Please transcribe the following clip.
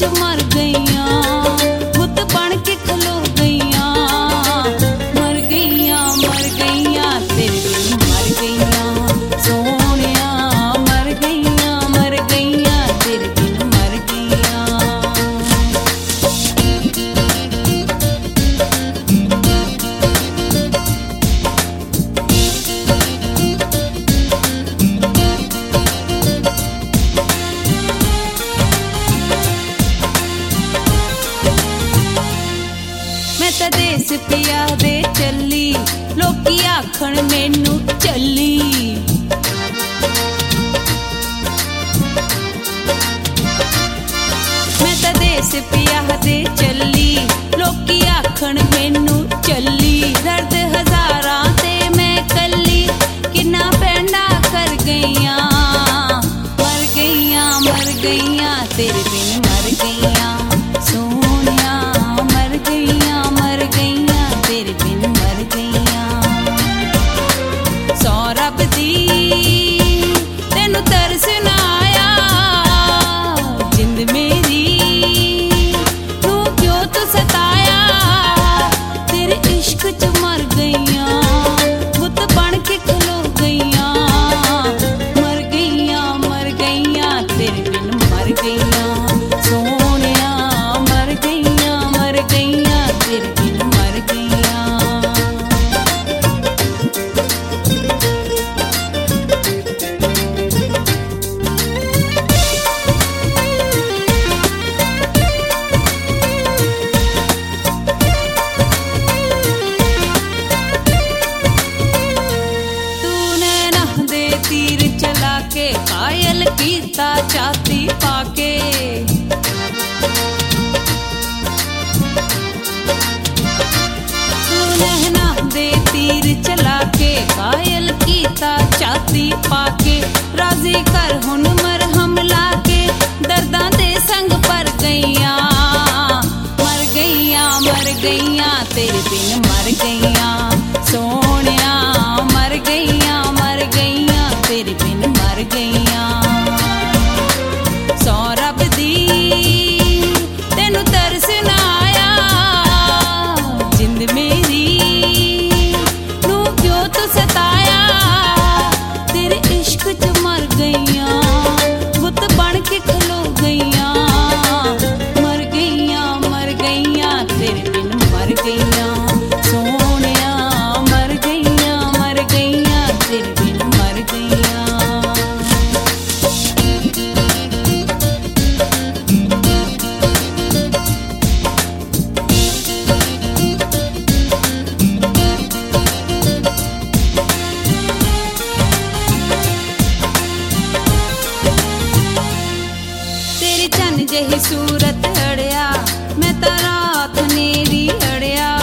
च मर गईयां, बुत बन के खलो गईयां, मर गईयां तेरे बिन मर गईयां, सोहणिया मर गईयां तेरे बिन मर गईयां। मैं तां देस पिया दे चली, लोकी आखण मैनू चली, मैं तां देस पिया दे चली, लोकी आखण मैनू चली, दर्द हजारां ते मैं कली, किन्ना पैंडा कर गईयां, मर गईयां तेरे बिन मर गईयां, सोहणिया मर गईयां तेरे बिन मर गईयां। सौ रब दी तेनू तरस ना आया, जिंद मेरी तू क्यों तू सताया, तेरे इश्क च मर गईयां, बुत बन के खलो गईयां, मर गईयां तेरे बिन मर गईयां, सोहणिया मर गईयां तेरे बिन मर गईयां। तूने नह दे तीर चला के कायल कीता छाती पाके, तूने नह दे तीर चला के कायल कीता छाती पाके, राजी कर हुन मरहम लाके, दर्दां दे संग पर गईयां, मर गईयां तेरे बिन मर गईयां, सोहणिया मर गईयां तेरे बिन मर गईयां। सौ रब दी तेनू तरस ना आया, जिंद मेरी तू क्यों तू सताया, तेरे इश्क च मर गईयां, बुत बन के खलो गईयां, मर गईयां तेरे बिन मर गईयां, सोहणिया मर गईयां तेरे बिन मर गईयां। तेरी चन्न जही सूरत अड़िया, मैं तां रात नेरी अड़िया,